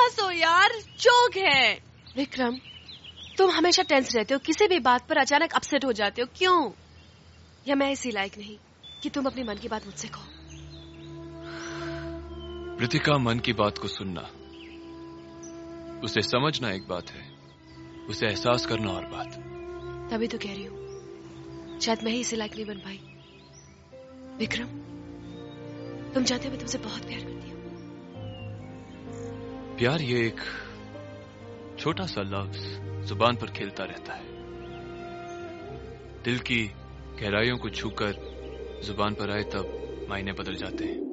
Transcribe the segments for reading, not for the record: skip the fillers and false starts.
हंसो यार, जोक है। विक्रम, तुम हमेशा टेंस रहते हो, किसी भी बात पर अचानक अपसेट हो जाते हो, क्यों? या मैं इसी लायक नहीं कि तुम अपनी मन की बात मुझसे कहो? रितिका, मन की बात को सुनना, उसे समझना एक बात है, उसे एहसास करना और बात। तभी तो कह रही हूँ, शायद मैं ही इसी लायक नहीं बन पाई। विक्रम, तुम जानते हो मैं तुमसे बहुत प्यार करती हूँ। प्यार ये एक छोटा सा लफ्ज जुबान पर खेलता रहता है, दिल की गहराइयों को छूकर जुबान पर आए तब मायने बदल जाते हैं।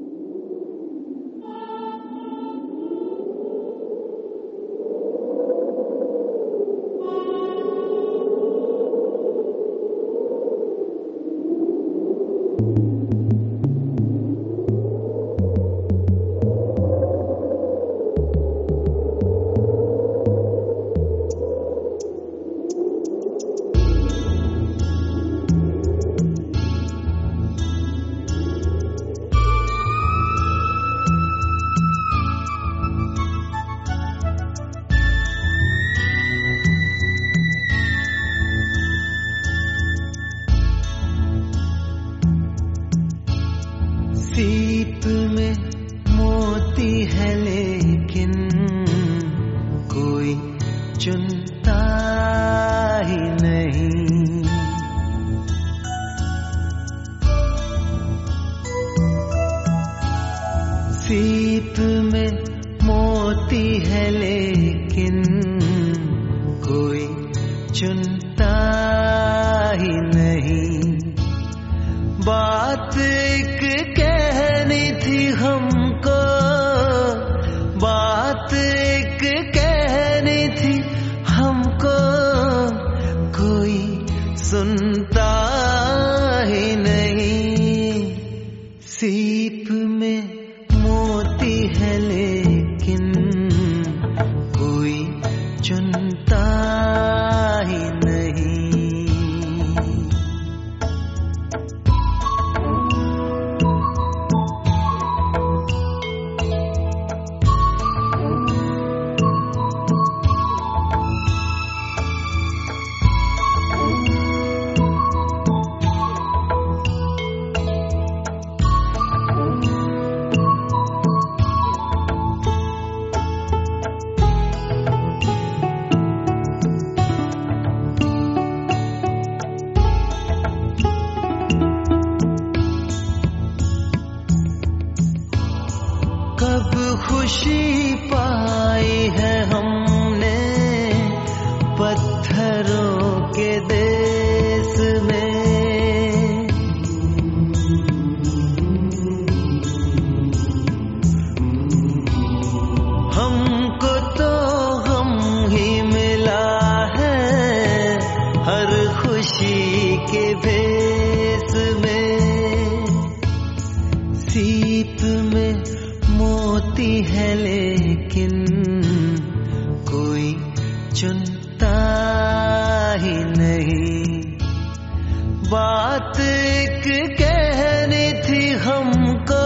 सीप में मोती है लेकिन कोई चुनता ही नहीं। सीप में मोती है लेकिन कोई चुनता ही नहीं। बात एक कहनी थी हमको, बात एक कहनी थी हमको, कोई सुनता ही नहीं। सीप में मोती है लेकिन कोई चुनता ही नहीं। कब खुशी पाई है हमने पत्थरों के देश में। हमको तो गम ही मिला है हर खुशी के भेस में। सीप में मोती है लेकिन कोई चुनता ही नहीं। बात एक कहनी थी हमको,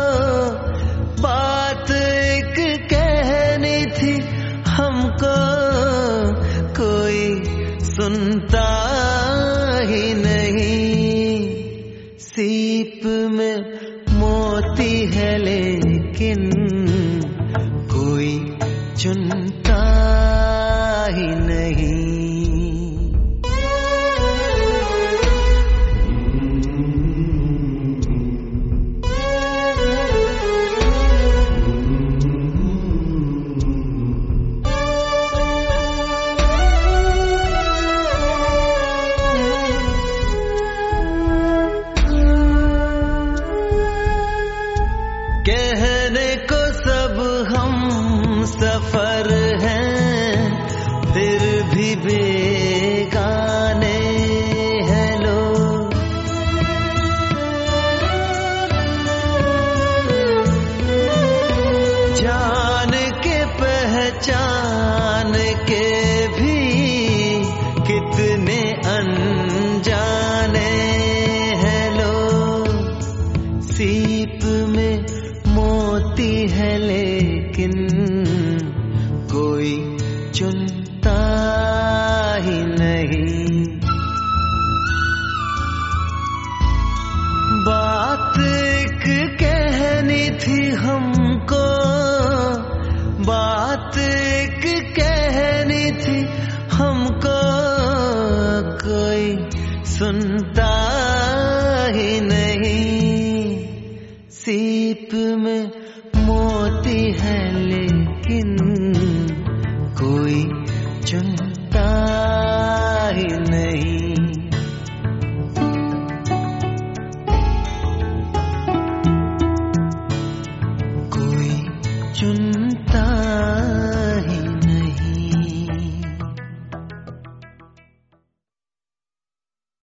बात एक कहनी थी हमको, कोई सुनता ही नहीं। सीप में मोती है लेकिन कोई चुनता ही नहीं। कहने को सब हम सफर हैं, फिर भी बेगाने हैं लोग। जान के पहचान के भी कितने अनजाने हैं लोग। सीप में मोती है लेकिन थी हम